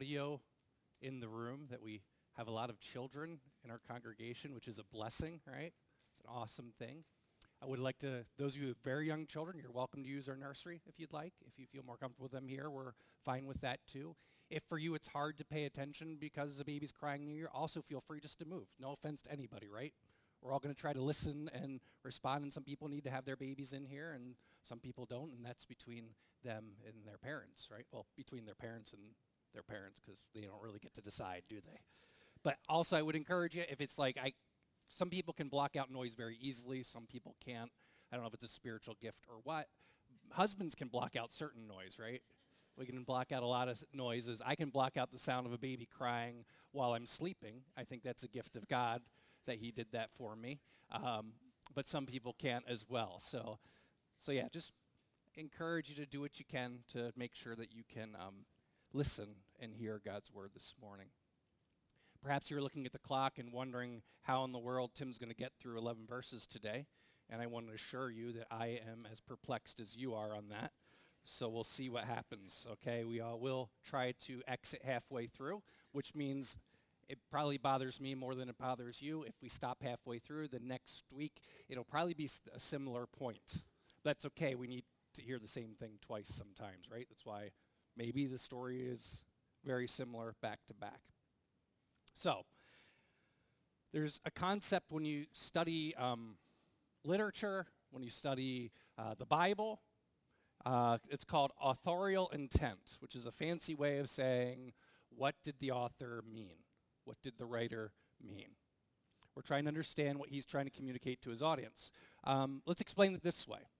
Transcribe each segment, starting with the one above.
audio in the room, that we have a lot of children in our congregation, which is a blessing, right? It's an awesome thing. I would like to, those of you with very young children, you're welcome to use our nursery if you'd like. If you feel more comfortable with them here, we're fine with that too. If for you it's hard to pay attention because the baby's crying near you, also feel free just to move. No offense to anybody, right? We're all going to try to listen and respond, and some people need to have their babies in here, and some people don't, and that's between them and their parents, right? Well, between their parents and their parents, because they don't really get to decide, do they? But also, I would encourage you, if it's like, some people can block out noise very easily, some people can't. I don't know if it's a spiritual gift or what. Husbands can block out certain noise, right? We can block out a lot of noises. I can block out the sound of a baby crying while I'm sleeping. I think that's a gift of God that he did that for me. But some people can't as well. So yeah, just encourage you to do what you can to make sure that you can listen and hear God's word this morning. Perhaps you're looking at the clock and wondering how in the world Tim's going to get through 11 verses today. And I want to assure you that I am as perplexed as you are on that. So we'll see what happens, okay? We all will try to exit halfway through, which means it probably bothers me more than it bothers you. If we stop halfway through, the next week, it'll probably be a similar point. That's okay. We need to hear the same thing twice sometimes, right? That's why maybe the story is very similar back to back. So there's a concept when you study literature, when you study the Bible. It's called authorial intent, which is a fancy way of saying, what did the author mean? What did the writer mean? We're trying to understand what he's trying to communicate to his audience. Let's explain it this way.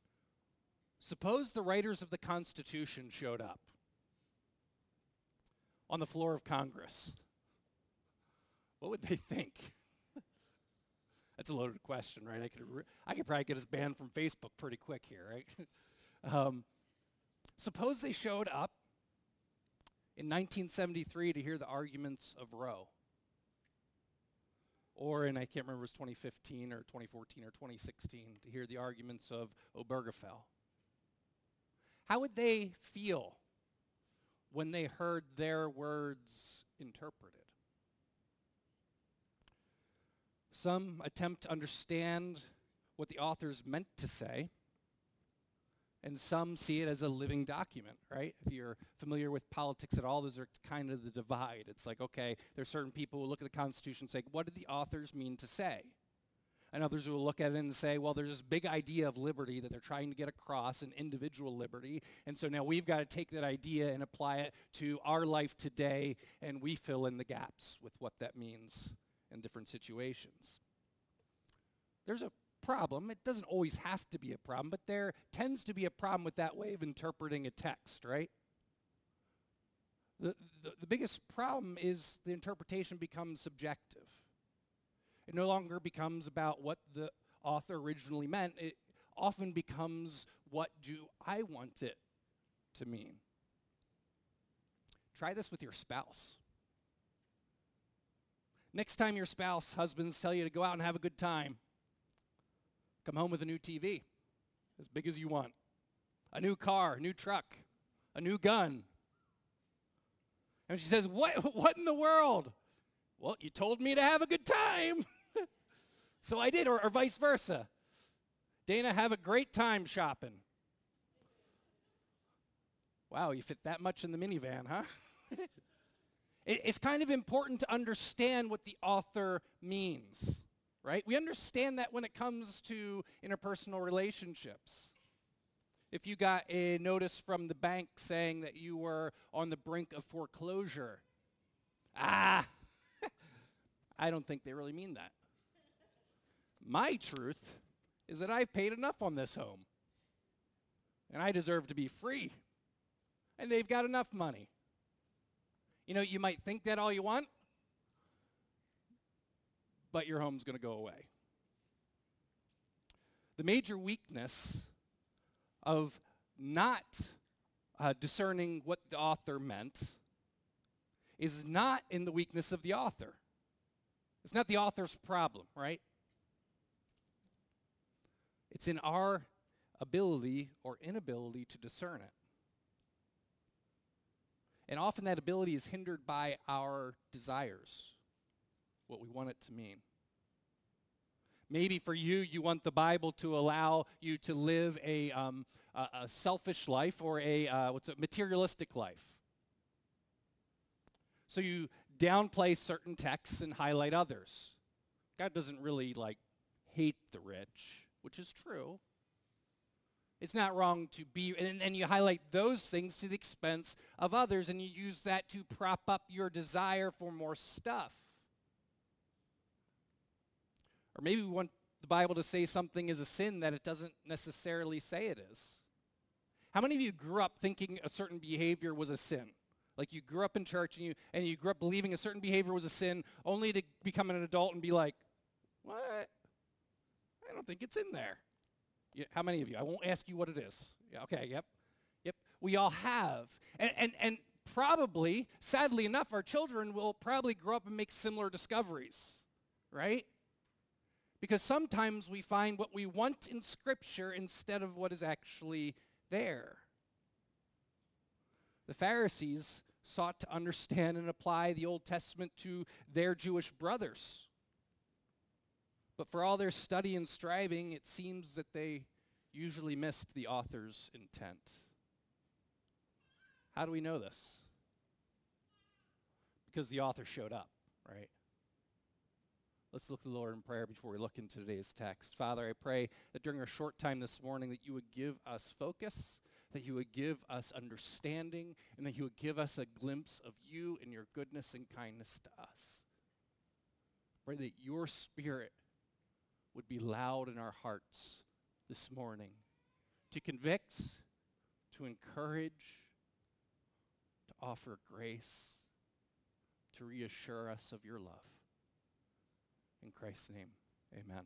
Suppose the writers of the Constitution showed up on the floor of Congress. What would they think? That's a loaded question, right? I could probably get us banned from Facebook pretty quick here, right? Suppose they showed up in 1973 to hear the arguments of Roe. Or in, I can't remember, it was 2015 or 2014 or 2016, to hear the arguments of Obergefell. How would they feel when they heard their words interpreted? Some attempt to understand what the authors meant to say, and some see it as a living document, right? If you're familiar with politics at all, those are kind of the divide. It's like, okay, there's certain people who look at the Constitution and say, what did the authors mean to say? And others who will look at it and say, well, there's this big idea of liberty that they're trying to get across, an individual liberty, and so now we've got to take that idea and apply it to our life today, and we fill in the gaps with what that means in different situations. There's a problem. It doesn't always have to be a problem, but there tends to be a problem with that way of interpreting a text, right? The biggest problem is the interpretation becomes subjective. It no longer becomes about what the author originally meant. It often becomes, what do I want it to mean? Try this with your spouse. Next time your spouse, husbands, tell you to go out and have a good time, come home with a new TV, as big as you want, a new car, a new truck, a new gun. And she says, what in the world? Well, you told me to have a good time. So I did, or vice versa. Dana, have a great time shopping. Wow, you fit that much in the minivan, huh? It's kind of important to understand what the author means, right? We understand that when it comes to interpersonal relationships. If you got a notice from the bank saying that you were on the brink of foreclosure, I don't think they really mean that. My truth is that I've paid enough on this home, and I deserve to be free, and they've got enough money. You know, you might think that all you want, but your home's going to go away. The major weakness of not discerning what the author meant is not in the weakness of the author. It's not the author's problem, right? It's in our ability or inability to discern it. And often that ability is hindered by our desires, what we want it to mean. Maybe for you, you want the Bible to allow you to live a selfish life or a materialistic life. So you downplay certain texts and highlight others. God doesn't really hate the rich, which is true. It's not wrong to be, and you highlight those things to the expense of others, and you use that to prop up your desire for more stuff. Or maybe we want the Bible to say something is a sin that it doesn't necessarily say it is. How many of you grew up thinking a certain behavior was a sin? Like you grew up in church and you grew up believing a certain behavior was a sin, only to become an adult and be like, what? I don't think it's in there. Yeah, how many of you? I won't ask you what it is. Yeah, okay, yep. We all have. And probably, sadly enough, our children will probably grow up and make similar discoveries, right? Because sometimes we find what we want in Scripture instead of what is actually there. The Pharisees sought to understand and apply the Old Testament to their Jewish brothers. But for all their study and striving, it seems that they usually missed the author's intent. How do we know this? Because the author showed up, right? Let's look to the Lord in prayer before we look into today's text. Father, I pray that during our short time this morning that you would give us focus, that you would give us understanding, and that you would give us a glimpse of you and your goodness and kindness to us. Pray that your Spirit would be loud in our hearts this morning to convict, to encourage, to offer grace, to reassure us of your love. In Christ's name, amen.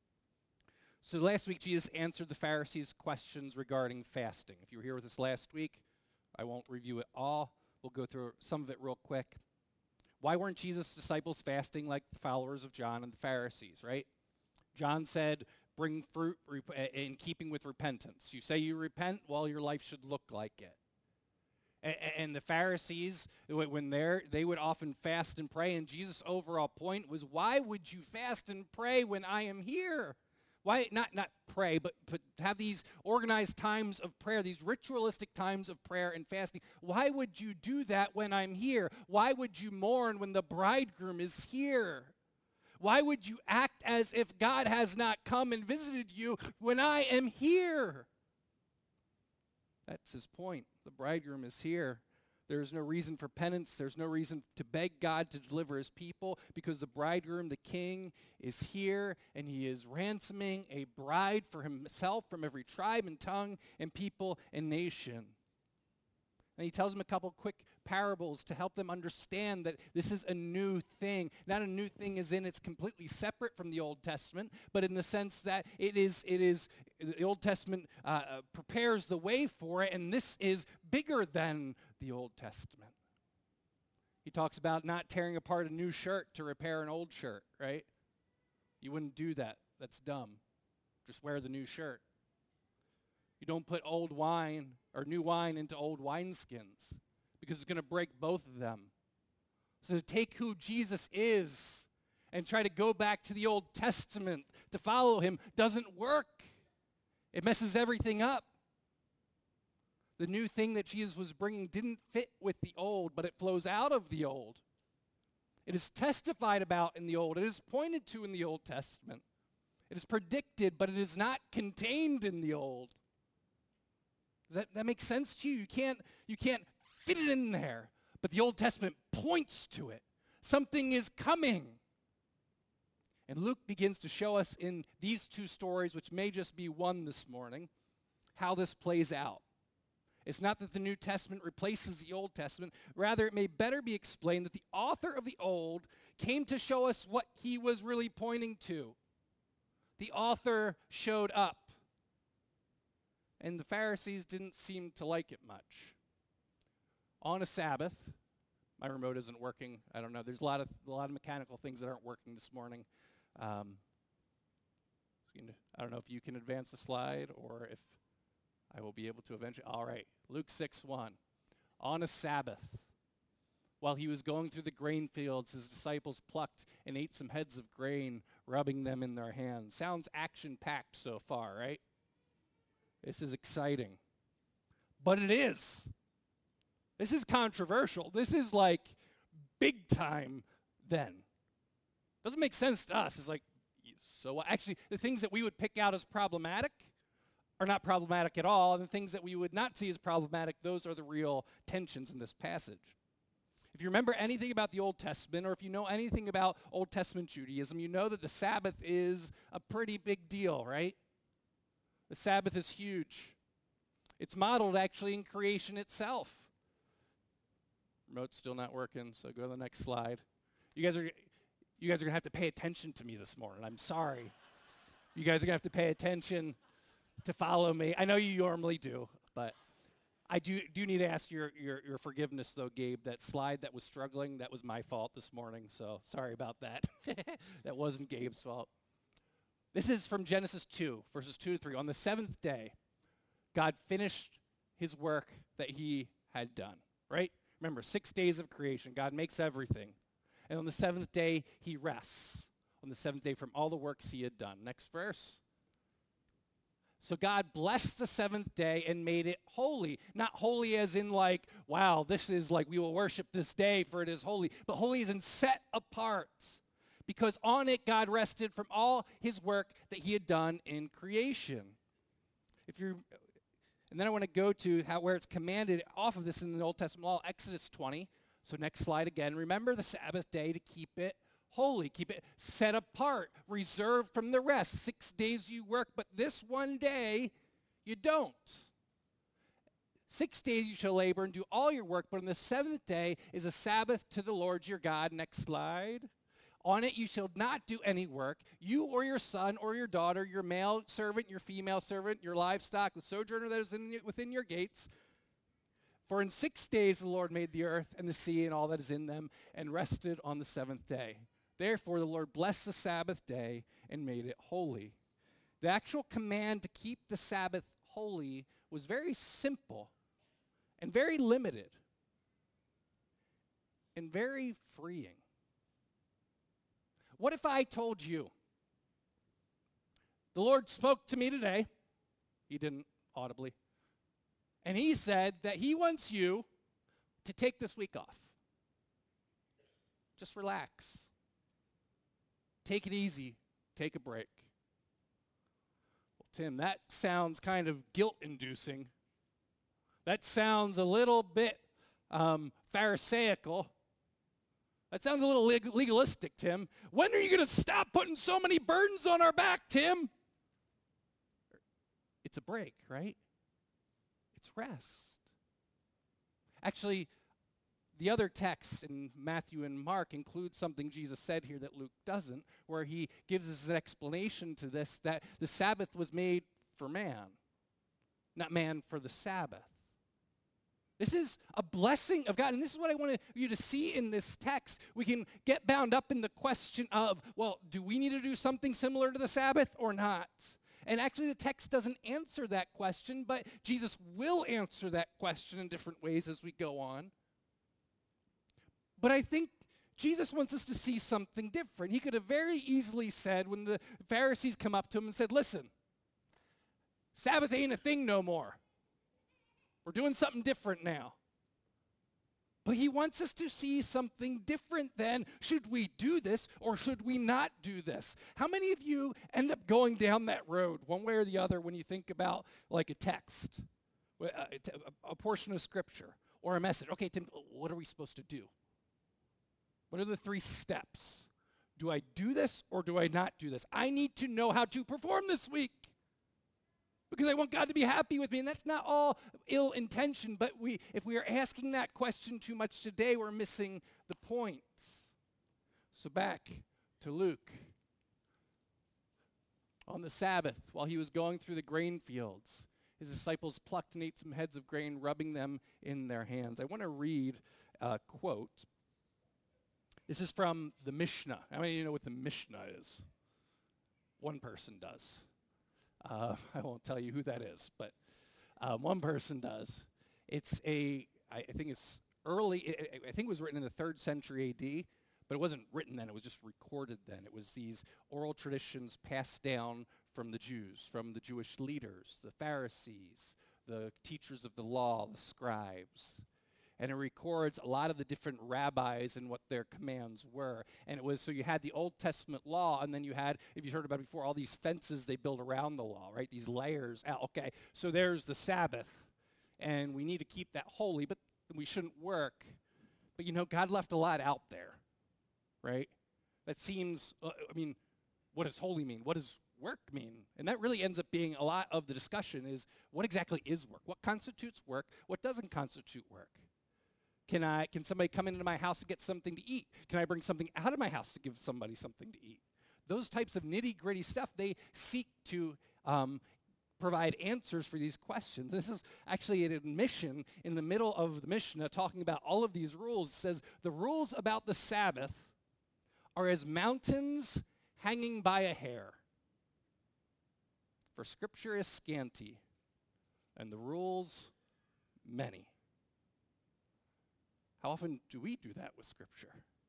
So last week, Jesus answered the Pharisees' questions regarding fasting. If you were here with us last week, I won't review it all. We'll go through some of it real quick. Why weren't Jesus' disciples fasting like the followers of John and the Pharisees, right? John said, bring fruit in keeping with repentance. You say you repent, well, your life should look like it. And the Pharisees, when they would often fast and pray, and Jesus' overall point was, why would you fast and pray when I am here? Why not pray, but have these organized times of prayer, these ritualistic times of prayer and fasting? Why would you do that when I'm here? Why would you mourn when the bridegroom is here? Why would you act as if God has not come and visited you when I am here? That's his point. The bridegroom is here. There's no reason for penance. There's no reason to beg God to deliver his people because the bridegroom, the king, is here and he is ransoming a bride for himself from every tribe and tongue and people and nation. And he tells them a couple quick parables to help them understand that this is a new thing. Not a new thing as in it's completely separate from the Old Testament, but in the sense that it is the Old Testament prepares the way for it, and this is bigger than the Old Testament. He talks about not tearing apart a new shirt to repair an old shirt, right? You wouldn't do that. That's dumb. Just wear the new shirt. You don't put old wine or new wine into old wineskins because it's going to break both of them. So to take who Jesus is and try to go back to the Old Testament to follow him doesn't work. It messes everything up. The new thing that Jesus was bringing didn't fit with the old, but it flows out of the old. It is testified about in the old. It is pointed to in the Old Testament. It is predicted, but it is not contained in the old. Does that make sense to you? You can't fit it in there, but the Old Testament points to it. Something is coming. And Luke begins to show us in these two stories, which may just be one this morning, how this plays out. It's not that the New Testament replaces the Old Testament. Rather, it may better be explained that the author of the Old came to show us what he was really pointing to. The author showed up. And the Pharisees didn't seem to like it much. On a Sabbath, my remote isn't working. I don't know. There's a lot of mechanical things that aren't working this morning. I don't know if you can advance the slide or if I will be able to eventually. All right, Luke 6:1. On a Sabbath, while he was going through the grain fields, his disciples plucked and ate some heads of grain, rubbing them in their hands. Sounds action-packed so far, right? This is exciting. But it is. This is controversial. This is like big time then. Doesn't make sense to us. It's like, so actually, the things that we would pick out as problematic are not problematic at all, and the things that we would not see as problematic, those are the real tensions in this passage. If you remember anything about the Old Testament, or if you know anything about Old Testament Judaism, you know that the Sabbath is a pretty big deal, right? The Sabbath is huge. It's modeled actually in creation itself. Remote's still not working, so go to the next slide. You guys are going to have to pay attention to me this morning. I'm sorry. You guys are going to have to pay attention to follow me. I know you normally do, but I do need to ask your forgiveness, though, Gabe. That slide that was struggling, that was my fault this morning, so sorry about that. That wasn't Gabe's fault. This is from Genesis 2, verses 2 to 3. On the seventh day, God finished his work that he had done, right? Remember, 6 days of creation. God makes everything. And on the seventh day, he rests. On the seventh day from all the works he had done. Next verse. So God blessed the seventh day and made it holy. Not holy as in like, wow, this is like we will worship this day for it is holy. But holy as in set apart. Because on it God rested from all his work that he had done in creation. And then I want to go to where it's commanded off of this in the Old Testament law, Exodus 20. So next slide again. Remember the Sabbath day to keep it holy, keep it set apart, reserved from the rest. 6 days you work, but this one day you don't. 6 days you shall labor and do all your work, but on the seventh day is a Sabbath to the Lord your God. Next slide. On it you shall not do any work, you or your son or your daughter, your male servant, your female servant, your livestock, the sojourner that is within your gates. For in 6 days the Lord made the earth and the sea and all that is in them, and rested on the seventh day. Therefore the Lord blessed the Sabbath day and made it holy. The actual command to keep the Sabbath holy was very simple and very limited and very freeing. What if I told you, the Lord spoke to me today, he didn't audibly, and he said that he wants you to take this week off. Just relax. Take it easy. Take a break. Well, Tim, that sounds kind of guilt-inducing. That sounds a little bit Pharisaical. That sounds a little legalistic, Tim. When are you going to stop putting so many burdens on our back, Tim? It's a break, right? It's rest. Actually, the other texts in Matthew and Mark include something Jesus said here that Luke doesn't, where he gives us an explanation to this, that the Sabbath was made for man, not man for the Sabbath. This is a blessing of God, and this is what I want you to see in this text. We can get bound up in the question of, well, do we need to do something similar to the Sabbath or not? And actually the text doesn't answer that question, but Jesus will answer that question in different ways as we go on. But I think Jesus wants us to see something different. He could have very easily said, when the Pharisees come up to him and said, listen, Sabbath ain't a thing no more. We're doing something different now. But he wants us to see something different than, should we do this or should we not do this? How many of you end up going down that road one way or the other when you think about like a text, a portion of scripture or a message? Okay, Tim, what are we supposed to do? What are the 3 steps? Do I do this or do I not do this? I need to know how to perform this week because I want God to be happy with me. And that's not all ill intention, but if we are asking that question too much today, we're missing the point. So back to Luke. On the Sabbath, while he was going through the grain fields, his disciples plucked and ate some heads of grain, rubbing them in their hands. I want to read a quote. This is from the Mishnah. How many of you know what the Mishnah is? One person does. I won't tell you who that is, but one person does. I think it's I think it was written in the 3rd century AD, but it wasn't written then, it was just recorded then. It was these oral traditions passed down from the Jews, from the Jewish leaders, the Pharisees, the teachers of the law, the scribes. And it records a lot of the different rabbis and what their commands were. And it was, so you had the Old Testament law, and then you had, if you heard about it before, all these fences they built around the law, right? These layers. Okay, so there's the Sabbath, and we need to keep that holy, but we shouldn't work. But God left a lot out there, right? That seems, what does holy mean? What does work mean? And that really ends up being a lot of the discussion is, what exactly is work? What constitutes work? What doesn't constitute work? Can somebody come into my house and get something to eat? Can I bring something out of my house to give somebody something to eat? Those types of nitty-gritty stuff, they seek to provide answers for these questions. This is actually an admission in the middle of the Mishnah talking about all of these rules. It says, the rules about the Sabbath are as mountains hanging by a hair. For scripture is scanty, and the rules many. How often do we do that with Scripture?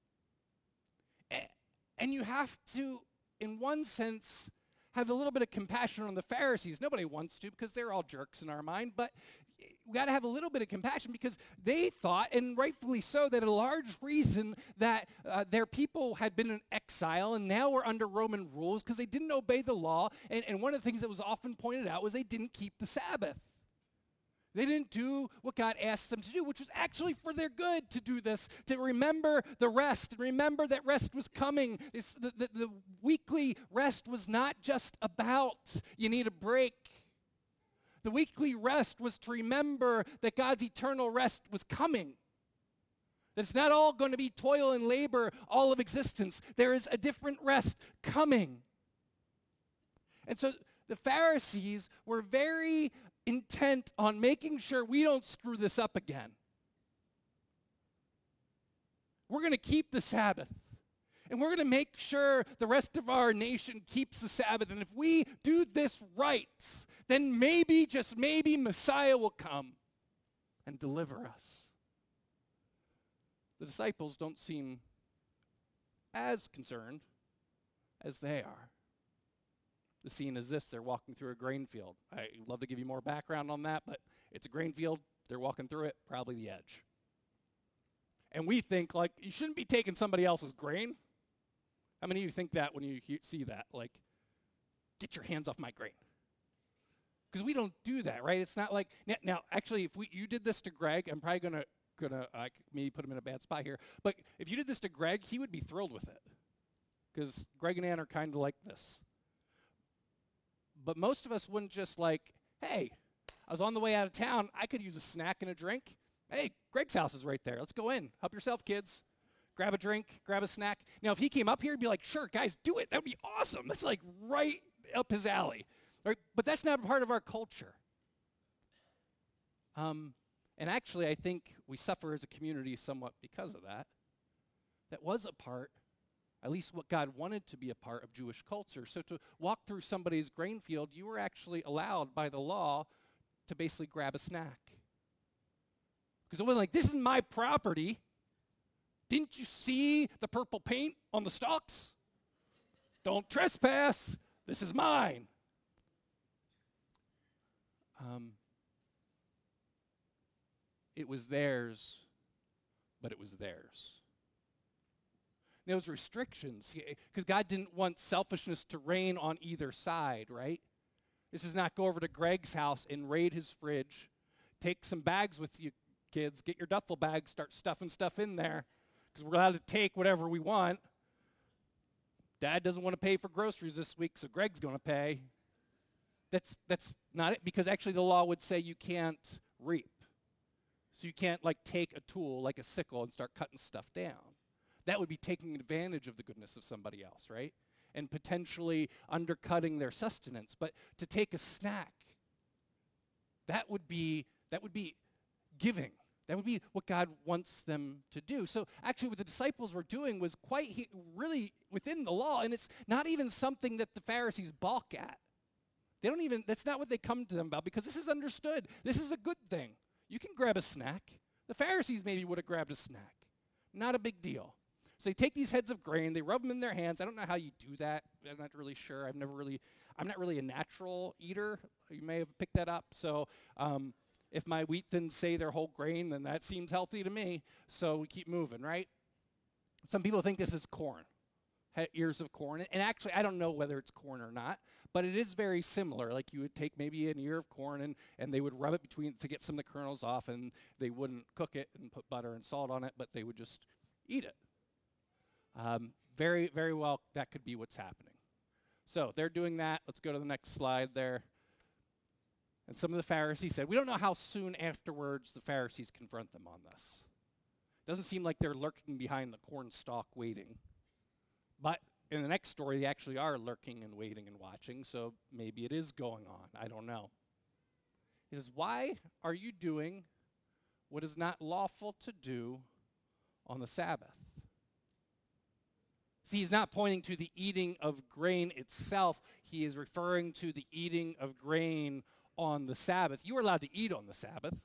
And you have to, in one sense, have a little bit of compassion on the Pharisees. Nobody wants to because they're all jerks in our mind, but we got to have a little bit of compassion because they thought, and rightfully so, that a large reason that their people had been in exile and now were under Roman rules because they didn't obey the law. And one of the things that was often pointed out was they didn't keep the Sabbath. They didn't do what God asked them to do, which was actually for their good to do this, to remember the rest, and remember that rest was coming. The weekly rest was not just about you need a break. The weekly rest was to remember that God's eternal rest was coming. That it's not all going to be toil and labor all of existence. There is a different rest coming. And so the Pharisees were very intent on making sure we don't screw this up again. We're going to keep the Sabbath. And we're going to make sure the rest of our nation keeps the Sabbath. And if we do this right, then maybe, just maybe, Messiah will come and deliver us. The disciples don't seem as concerned as they are. The scene is this: they're walking through a grain field. I'd love to give you more background on that, but it's a grain field. They're walking through it, probably the edge. And we think, like, you shouldn't be taking somebody else's grain. How many of you think that when you see that? Like, get your hands off my grain. Because we don't do that, right? It's not like, now actually, if you did this to Greg, I'm probably going to maybe put him in a bad spot here, but if you did this to Greg, he would be thrilled with it. Because Greg and Ann are kind of like this. But most of us wouldn't just like, hey, I was on the way out of town. I could use a snack and a drink. Hey, Greg's house is right there. Let's go in. Help yourself, kids. Grab a drink, grab a snack. Now, if he came up here, he'd be like, sure, guys, do it. That would be awesome. That's like right up his alley. Right? But that's not part of our culture. And actually, I think we suffer as a community somewhat because of that. That was a part, at least what God wanted to be a part of Jewish culture. So to walk through somebody's grain field, you were actually allowed by the law to basically grab a snack. Because it wasn't like, this is my property. Didn't you see the purple paint on the stalks? Don't trespass. This is mine. It was theirs, but it was theirs. There was restrictions, because God didn't want selfishness to reign on either side, right? This is not go over to Greg's house and raid his fridge, take some bags with you, kids, get your duffel bags, start stuffing stuff in there, because we're allowed to take whatever we want. Dad doesn't want to pay for groceries this week, so Greg's going to pay. That's not it, because actually the law would say you can't reap. So you can't like take a tool like a sickle and start cutting stuff down. That would be taking advantage of the goodness of somebody else, right? And potentially undercutting their sustenance. But to take a snack, that would be giving. That would be what God wants them to do. So actually what the disciples were doing was quite really within the law, and it's not even something that the Pharisees balk at. That's not what they come to them about, because this is understood. This is a good thing. You can grab a snack. The Pharisees maybe would have grabbed a snack. Not a big deal. So they take these heads of grain, they rub them in their hands. I don't know how you do that. I'm not really sure. I'm not really a natural eater. You may have picked that up. So if my wheat thins say they're whole grain, then that seems healthy to me. So we keep moving, right? Some people think this is corn, ears of corn. And actually, I don't know whether it's corn or not, but it is very similar. Like you would take maybe an ear of corn and they would rub it between to get some of the kernels off, and they wouldn't cook it and put butter and salt on it, but they would just eat it. Very, very well, that could be what's happening. So they're doing that. Let's go to the next slide there. And some of the Pharisees said, we don't know how soon afterwards the Pharisees confront them on this. Doesn't seem like they're lurking behind the corn stalk waiting. But in the next story, they actually are lurking and waiting and watching, so maybe it is going on. I don't know. He says, why are you doing what is not lawful to do on the Sabbath? See, he's not pointing to the eating of grain itself. He is referring to the eating of grain on the Sabbath. You were allowed to eat on the Sabbath,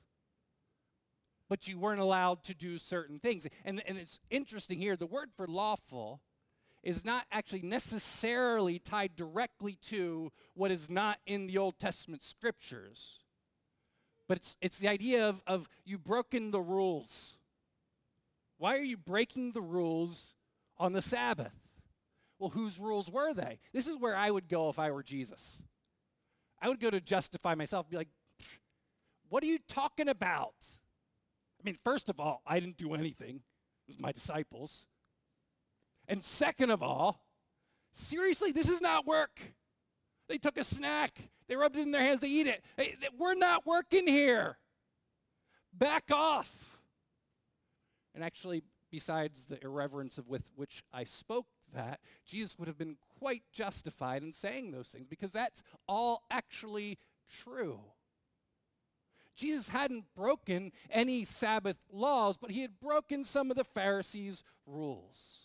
but you weren't allowed to do certain things. And it's interesting here, the word for lawful is not actually necessarily tied directly to what is not in the Old Testament scriptures. But it's the idea of you've broken the rules. Why are you breaking the rules on the Sabbath? Well, whose rules were they? This is where I would go if I were Jesus. I would go to justify myself and be like, what are you talking about? I mean, first of all, I didn't do anything. It was my disciples. And second of all, seriously, this is not work. They took a snack. They rubbed it in their hands. They eat it. Hey, we're not working here. Back off. And actually, besides the irreverence with which I spoke that, Jesus would have been quite justified in saying those things because that's all actually true. Jesus hadn't broken any Sabbath laws, but he had broken some of the Pharisees' rules.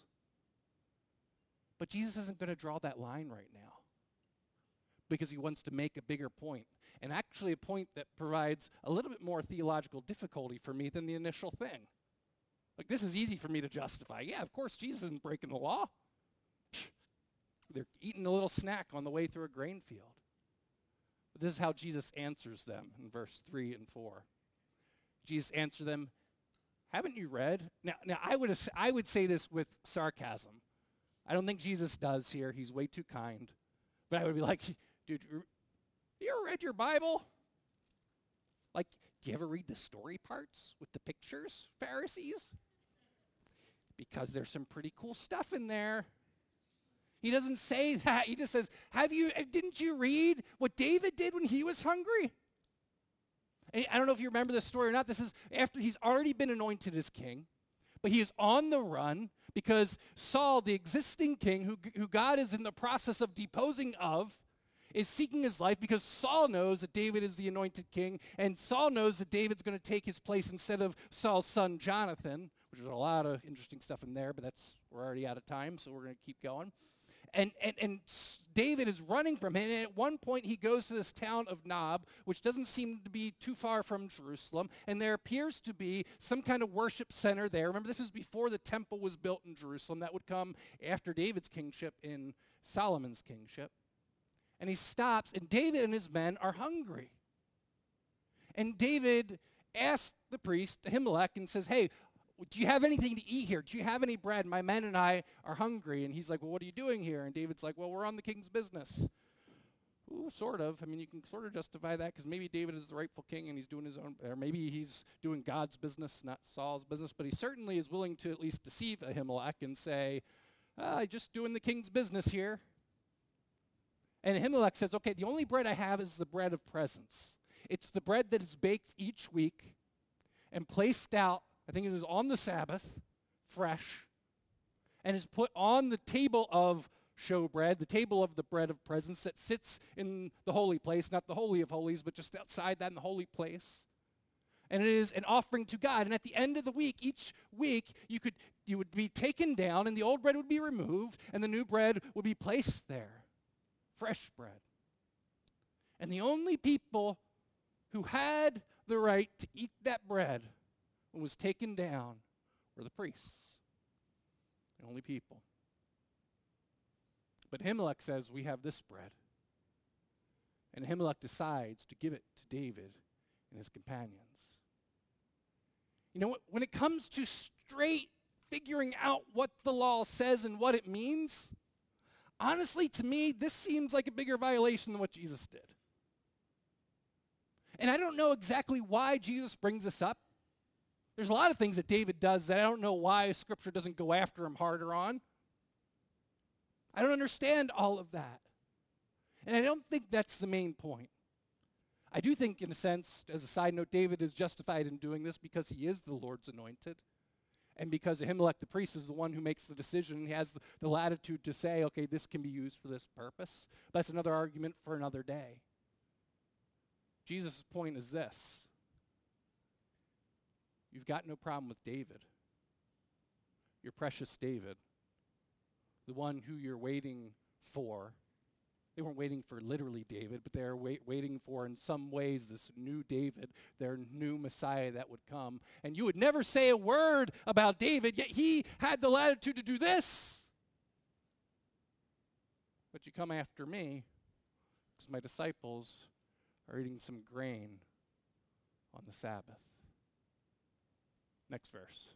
But Jesus isn't going to draw that line right now because he wants to make a bigger point, and actually a point that provides a little bit more theological difficulty for me than the initial thing. Like, this is easy for me to justify. Yeah, of course, Jesus isn't breaking the law. They're eating a little snack on the way through a grain field. But this is how Jesus answers them in verse 3 and 4. Jesus answered them, haven't you read? Now I would say this with sarcasm. I don't think Jesus does here. He's way too kind. But I would be like, dude, you ever read your Bible? Like, do you ever read the story parts with the pictures, Pharisees? Because there's some pretty cool stuff in there. He doesn't say that. He just says, didn't you read what David did when he was hungry? And I don't know if you remember this story or not. This is after he's already been anointed as king, but he is on the run because Saul, the existing king, who God is in the process of deposing of, is seeking his life because Saul knows that David is the anointed king, and Saul knows that David's going to take his place instead of Saul's son Jonathan, which is a lot of interesting stuff in there, but we're already out of time, so we're going to keep going. And David is running from him, and at one point he goes to this town of Nob, which doesn't seem to be too far from Jerusalem, and there appears to be some kind of worship center there. Remember, this is before the temple was built in Jerusalem. That would come after David's kingship in Solomon's kingship. And he stops, and David and his men are hungry. And David asks the priest, Ahimelech, and says, hey, do you have anything to eat here? Do you have any bread? My men and I are hungry. And he's like, well, what are you doing here? And David's like, well, we're on the king's business. Ooh, sort of. I mean, you can sort of justify that because maybe David is the rightful king and he's doing his own, or maybe he's doing God's business, not Saul's business. But he certainly is willing to at least deceive Ahimelech and say, just doing the king's business here. And Ahimelech says, okay, the only bread I have is the bread of presence. It's the bread that is baked each week and placed out, I think it is on the Sabbath, fresh, and is put on the table of showbread, the table of the bread of presence that sits in the holy place, not the Holy of Holies, but just outside that in the holy place. And it is an offering to God. And at the end of the week, each week, you would be taken down, and the old bread would be removed, and the new bread would be placed there. Fresh bread. And the only people who had the right to eat that bread and was taken down were the priests, the only people. But Ahimelech says, we have this bread. And Ahimelech decides to give it to David and his companions. You know what? When it comes to straight figuring out what the law says and what it means, honestly, to me, this seems like a bigger violation than what Jesus did. And I don't know exactly why Jesus brings this up. There's a lot of things that David does that I don't know why Scripture doesn't go after him harder on. I don't understand all of that. And I don't think that's the main point. I do think, in a sense, as a side note, David is justified in doing this because he is the Lord's anointed. And because Ahimelech the priest is the one who makes the decision, and he has the latitude to say, okay, this can be used for this purpose. But that's another argument for another day. Jesus' point is this. You've got no problem with David. Your precious David. The one who you're waiting for. They weren't waiting for literally David, but they were waiting for, in some ways, this new David, their new Messiah that would come. And you would never say a word about David, yet he had the latitude to do this. But you come after me because my disciples are eating some grain on the Sabbath. Next verse.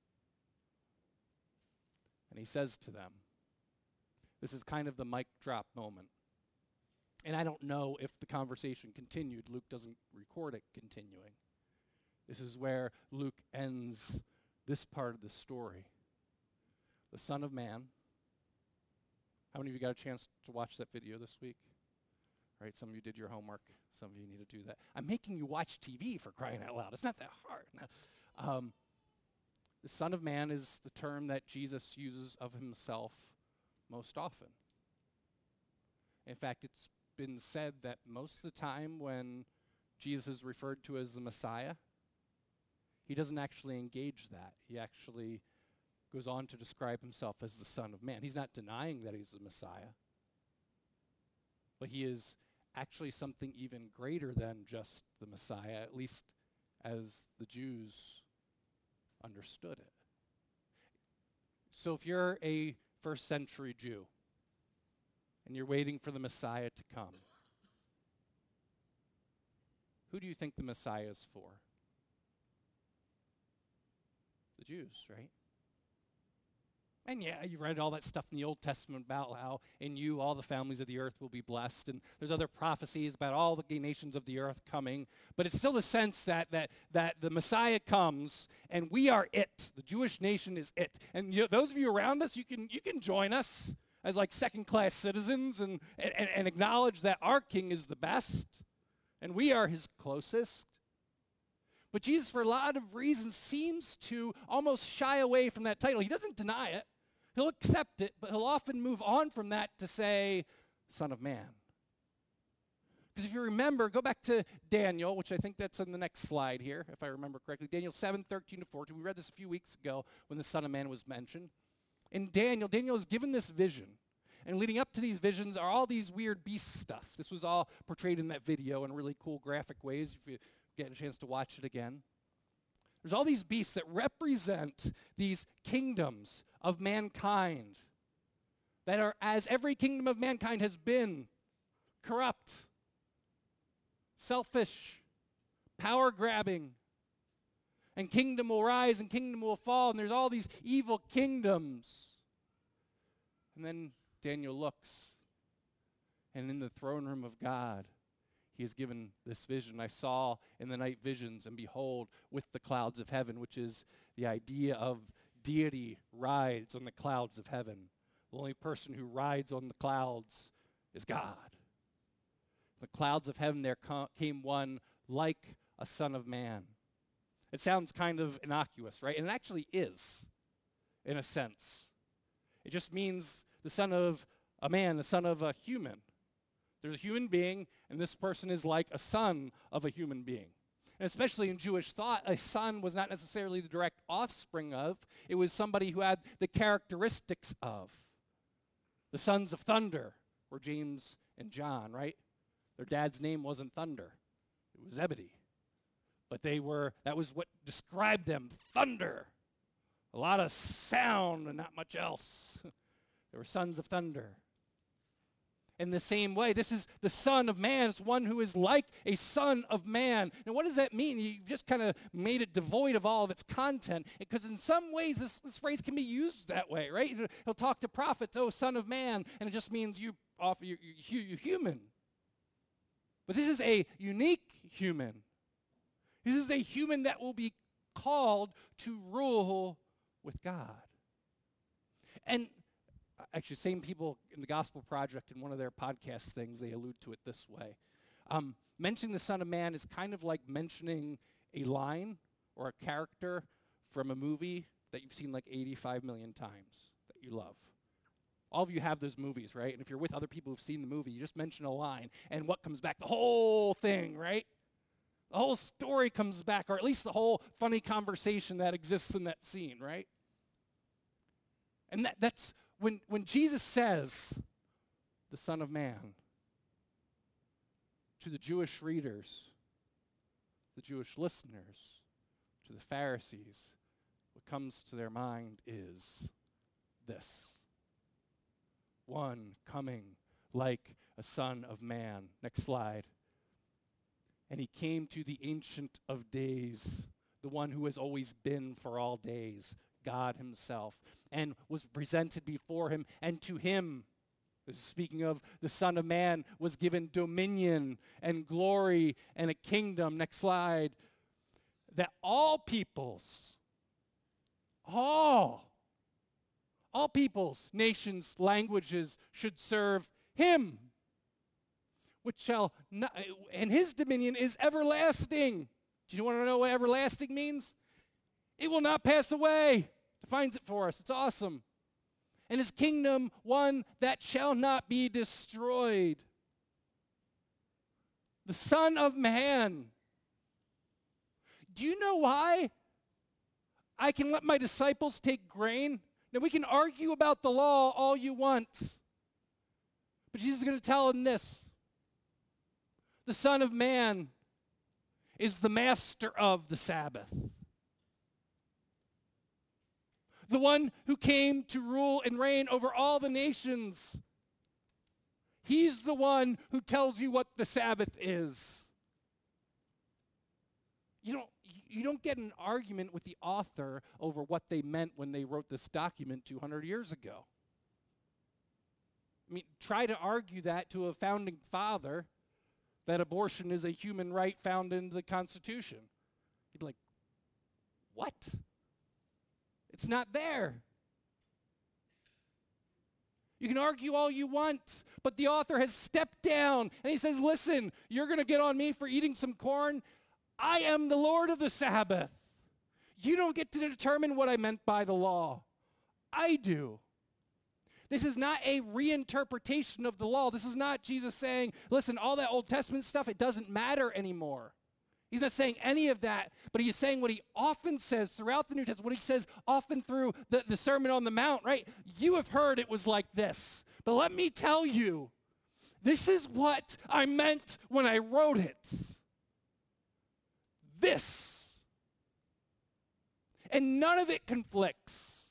And he says to them, this is kind of the mic drop moment. And I don't know if the conversation continued. Luke doesn't record it continuing. This is where Luke ends this part of the story. The Son of Man. How many of you got a chance to watch that video this week? Right, some of you did your homework. Some of you need to do that. I'm making you watch TV, for crying out loud. It's not that hard. The Son of Man is the term that Jesus uses of himself most often. In fact, it's been said that most of the time when Jesus is referred to as the Messiah, he doesn't actually engage that. He actually goes on to describe himself as the Son of Man. He's not denying that he's the Messiah, but he is actually something even greater than just the Messiah, at least as the Jews understood it. So if you're a first century Jew, and you're waiting for the Messiah to come, who do you think the Messiah is for? The Jews, right? And yeah, you read all that stuff in the Old Testament about how in you all the families of the earth will be blessed, and there's other prophecies about all the nations of the earth coming, but it's still the sense that the Messiah comes, and we are it. The Jewish nation is it. And those of you around us, you can join us as like second-class citizens and acknowledge that our king is the best, and we are his closest. But Jesus, for a lot of reasons, seems to almost shy away from that title. He doesn't deny it. He'll accept it, but he'll often move on from that to say, Son of Man. Because if you remember, go back to Daniel, which I think that's on the next slide here, if I remember correctly. Daniel 7:13-14. We read this a few weeks ago when the Son of Man was mentioned. In Daniel is given this vision. And leading up to these visions are all these weird beast stuff. This was all portrayed in that video in really cool graphic ways, if you get a chance to watch it again. There's all these beasts that represent these kingdoms of mankind that are, as every kingdom of mankind has been, corrupt, selfish, power-grabbing. And kingdom will rise and kingdom will fall, and there's all these evil kingdoms. And then Daniel looks, and in the throne room of God, he is given this vision. I saw in the night visions, and behold, with the clouds of heaven, which is the idea of deity rides on the clouds of heaven. The only person who rides on the clouds is God. The clouds of heaven there came one like a son of man. It sounds kind of innocuous, right? And it actually is, in a sense. It just means the son of a man, the son of a human. There's a human being, and this person is like a son of a human being. And especially in Jewish thought, a son was not necessarily the direct offspring of. It was somebody who had the characteristics of. The sons of thunder were James and John, right? Their dad's name wasn't Thunder. It was Zebedee. but that was what described them, thunder. A lot of sound and not much else. They were sons of thunder. In the same way, this is the Son of Man. It's one who is like a son of man. Now, what does that mean? You just kind of made it devoid of all of its content. Because in some ways, this phrase can be used that way, right? He'll talk to prophets, oh, son of man, and it just means you're human. But this is a unique human. This is a human that will be called to rule with God. And actually, same people in the Gospel Project, in one of their podcast things, they allude to it this way. Mentioning the Son of Man is kind of like mentioning a line or a character from a movie that you've seen like 85 million times that you love. All of you have those movies, right? And if you're with other people who've seen the movie, you just mention a line, and what comes back? The whole thing, right? The whole story comes back, or at least the whole funny conversation that exists in that scene, right? And that's when Jesus says, the Son of Man, to the Jewish readers, the Jewish listeners, to the Pharisees, what comes to their mind is this: one coming like a son of man. Next slide. And he came to the Ancient of Days, the one who has always been for all days, God himself, and was presented before him. And to him, this is speaking of the Son of Man, was given dominion and glory and a kingdom. Next slide. That all peoples, all peoples, nations, languages should serve him, which shall not, and his dominion is everlasting. Do you want to know what everlasting means? It will not pass away. Defines it for us. It's awesome. And his kingdom, one that shall not be destroyed. The Son of Man. Do you know why I can let my disciples take grain? Now, we can argue about the law all you want, but Jesus is going to tell them this: the Son of Man is the master of the Sabbath. The one who came to rule and reign over all the nations. He's the one who tells you what the Sabbath is. You don't get an argument with the author over what they meant when they wrote this document 200 years ago. I mean, try to argue that to a founding father, that abortion is a human right found in the Constitution. He'd be like, what? It's not there. You can argue all you want, but the author has stepped down and he says, listen, you're going to get on me for eating some corn. I am the Lord of the Sabbath. You don't get to determine what I meant by the law. I do. This is not a reinterpretation of the law. This is not Jesus saying, listen, all that Old Testament stuff, it doesn't matter anymore. He's not saying any of that, but he's saying what he often says throughout the New Testament, what he says often through the Sermon on the Mount, right? You have heard it was like this, but let me tell you, this is what I meant when I wrote it. This. And none of it conflicts.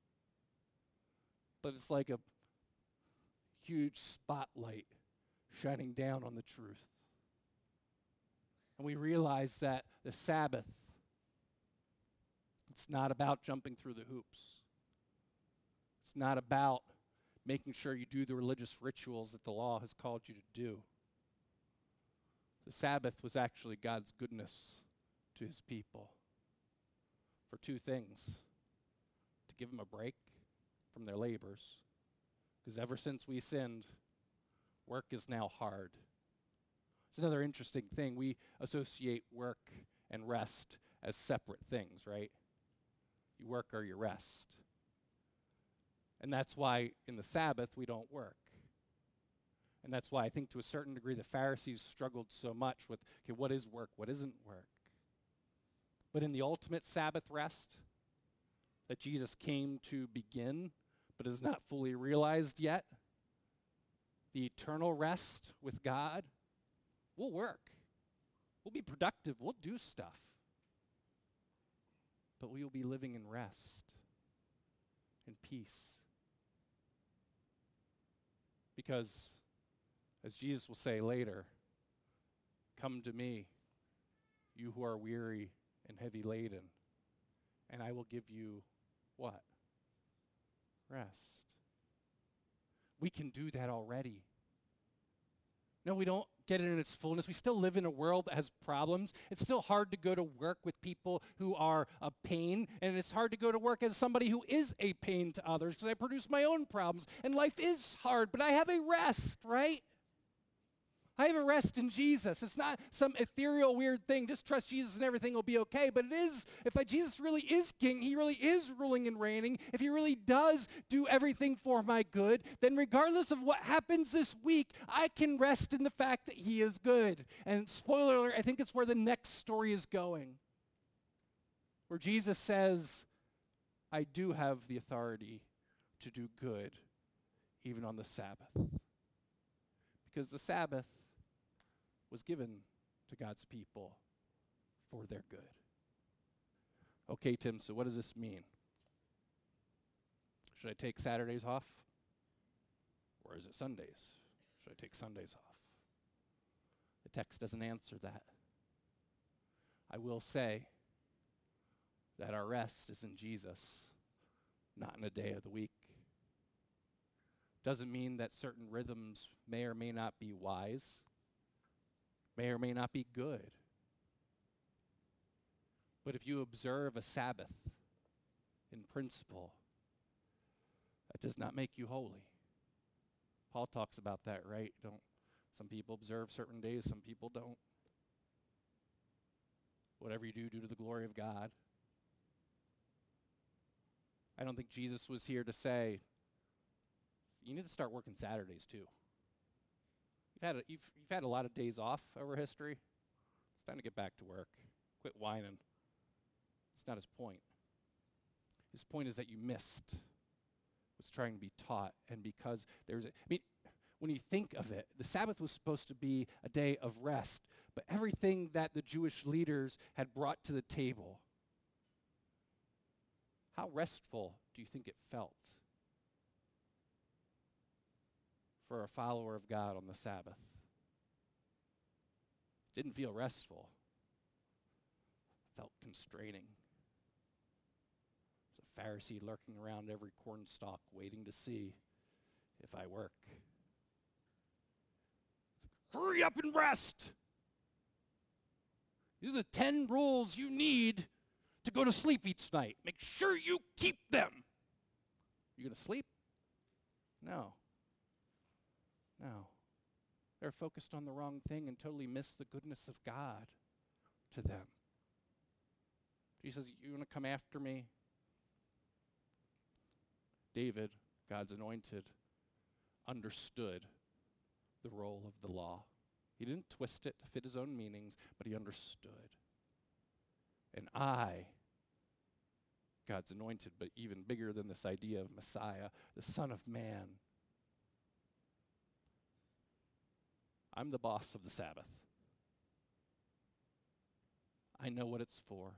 But it's like a huge spotlight shining down on the truth. And we realize that the Sabbath, it's not about jumping through the hoops. It's not about making sure you do the religious rituals that the law has called you to do. The Sabbath was actually God's goodness to his people for two things: to give them a break from their labors, because ever since we sinned, work is now hard. It's another interesting thing. We associate work and rest as separate things, right? You work or you rest. And that's why in the Sabbath we don't work. And that's why I think to a certain degree the Pharisees struggled so much with, okay, what is work, what isn't work? But in the ultimate Sabbath rest that Jesus came to begin, but is not fully realized yet, the eternal rest with God, we'll work. We'll be productive. We'll do stuff. But we will be living in rest, in peace. Because, as Jesus will say later, come to me, you who are weary and heavy laden, and I will give you what? Rest. We can do that already. No, we don't get it in its fullness. We still live in a world that has problems. It's still hard to go to work with people who are a pain, and it's hard to go to work as somebody who is a pain to others because I produce my own problems, and life is hard, but I have a rest, right? I have a rest in Jesus. It's not some ethereal, weird thing. Just trust Jesus and everything will be okay. But it is, if Jesus really is king, he really is ruling and reigning, if he really does do everything for my good, then regardless of what happens this week, I can rest in the fact that he is good. And spoiler alert, I think it's where the next story is going, where Jesus says, I do have the authority to do good even on the Sabbath. Because the Sabbath was given to God's people for their good. Okay, Tim, so what does this mean? Should I take Saturdays off? Or is it Sundays? Should I take Sundays off? The text doesn't answer that. I will say that our rest is in Jesus, not in a day of the week. Doesn't mean that certain rhythms may or may not be wise, may or may not be good. But if you observe a Sabbath in principle, that does not make you holy. Paul talks about that, right? Some people observe certain days, some people don't. Whatever you do, do to the glory of God. I don't think Jesus was here to say, you need to start working Saturdays too. You've had a lot of days off over history. It's time to get back to work. Quit whining. It's not his point. His point is that you missed what's trying to be taught. And because when you think of it, the Sabbath was supposed to be a day of rest. But everything that the Jewish leaders had brought to the table, how restful do you think it felt for a follower of God on the Sabbath? Didn't feel restful. Felt constraining. There's a Pharisee lurking around every cornstalk waiting to see if I work. Hurry up and rest. These are the 10 rules you need to go to sleep each night. Make sure you keep them. You going to sleep? No. No. They're focused on the wrong thing and totally miss the goodness of God to them. Jesus says, you want to come after me? David, God's anointed, understood the role of the law. He didn't twist it to fit his own meanings, but he understood. And I, God's anointed, but even bigger than this idea of Messiah, the Son of Man, I'm the boss of the Sabbath. I know what it's for.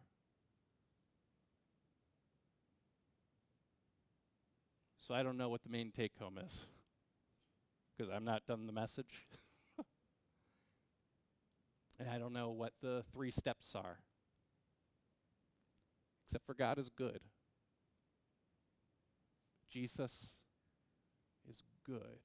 So I don't know what the main take-home is, because I'm not done the message. And I don't know what the 3 steps are, except for God is good. Jesus is good.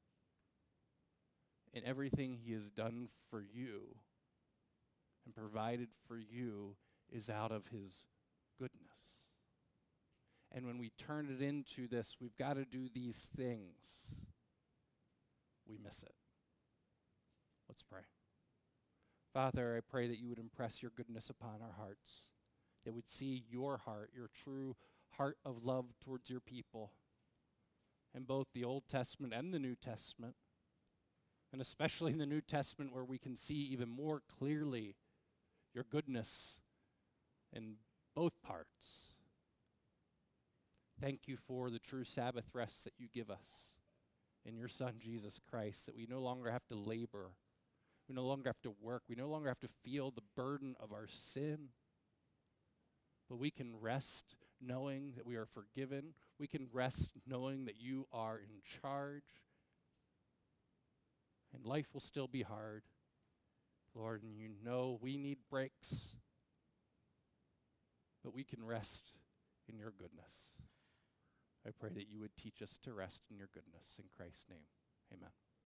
And everything he has done for you and provided for you is out of his goodness. And when we turn it into this, we've got to do these things, we miss it. Let's pray. Father, I pray that you would impress your goodness upon our hearts, that we'd see your heart, your true heart of love towards your people, in both the Old Testament and the New Testament, and especially in the New Testament where we can see even more clearly your goodness in both parts. Thank you for the true Sabbath rest that you give us in your Son, Jesus Christ, that we no longer have to labor, We no longer have to work. We no longer have to feel the burden of our sin. But we can rest knowing that we are forgiven. We can rest knowing that you are in charge. And life will still be hard, Lord, and you know we need breaks. But we can rest in your goodness. I pray that you would teach us to rest in your goodness. In Christ's name, amen.